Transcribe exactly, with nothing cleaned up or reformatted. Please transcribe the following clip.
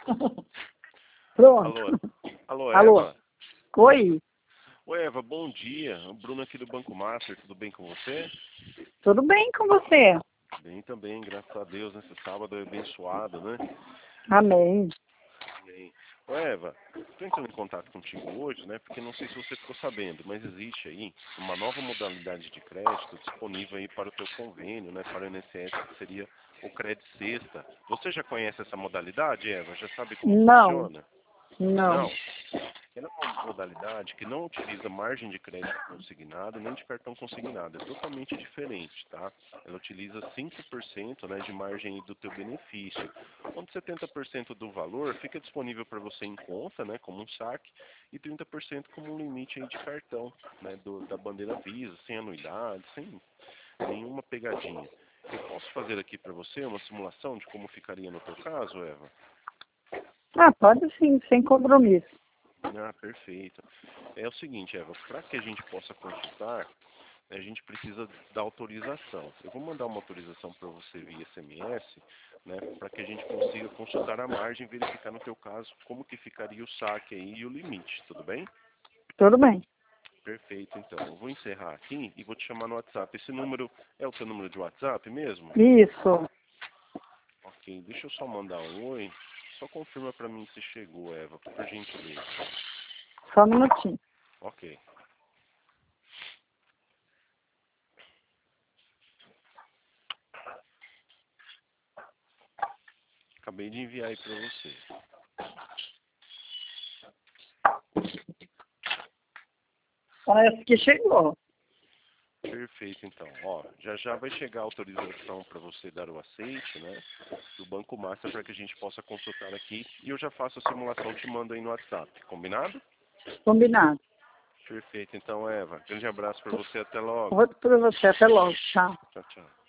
Pronto. Alô, alô, Alô. Eva. Oi, Oi, Eva, bom dia. O Bruno aqui do Banco Master, tudo bem com você? tudo bem com você? Bem também, graças a Deus, nesse sábado é abençoado, né? Amém. Bem. Ô, Eva, estou entrando em contato contigo hoje, né? Porque não sei se você ficou sabendo, mas existe aí uma nova modalidade de crédito disponível aí para o teu convênio, né? Para o I N S S, que seria o Crédito Sexta. Você já conhece essa modalidade, Eva? Já sabe como Não, funciona? não. Não. Ela é uma modalidade que não utiliza margem de crédito consignado nem de cartão consignado. É totalmente diferente, tá? Ela utiliza cinco por cento, né, de margem do teu benefício. Onde setenta por cento do valor fica disponível para você em conta, né, como um saque, e trinta por cento como um limite aí de cartão, né, do, da bandeira Visa, sem anuidade, sem nenhuma pegadinha. Eu posso fazer aqui para você uma simulação de como ficaria no teu caso, Eva? Ah, pode sim, sem compromisso. Ah, perfeito. É o seguinte, Eva, para que a gente possa consultar, a gente precisa da autorização. Eu vou mandar uma autorização para você via S M S, né, para que a gente consiga consultar a margem e verificar no teu caso como que ficaria o saque aí e o limite, tudo bem? Tudo bem. Perfeito, então. Eu vou encerrar aqui e vou te chamar no WhatsApp. Esse número é o teu número de WhatsApp mesmo? Isso. Ok, deixa eu só mandar um oi. Só confirma para mim se chegou, Eva, por gentileza. Só um minutinho. Ok. Acabei de enviar aí para você. Parece que chegou. Perfeito, então. Ó, já já vai chegar a autorização para você dar o aceite, né, do Banco Master para que a gente possa consultar aqui e eu já faço a simulação, te mando aí no WhatsApp. Combinado? Combinado. Perfeito, então, Eva. Grande abraço para você, até logo. Outro para você. Até logo. Tchau. Tchau, tchau.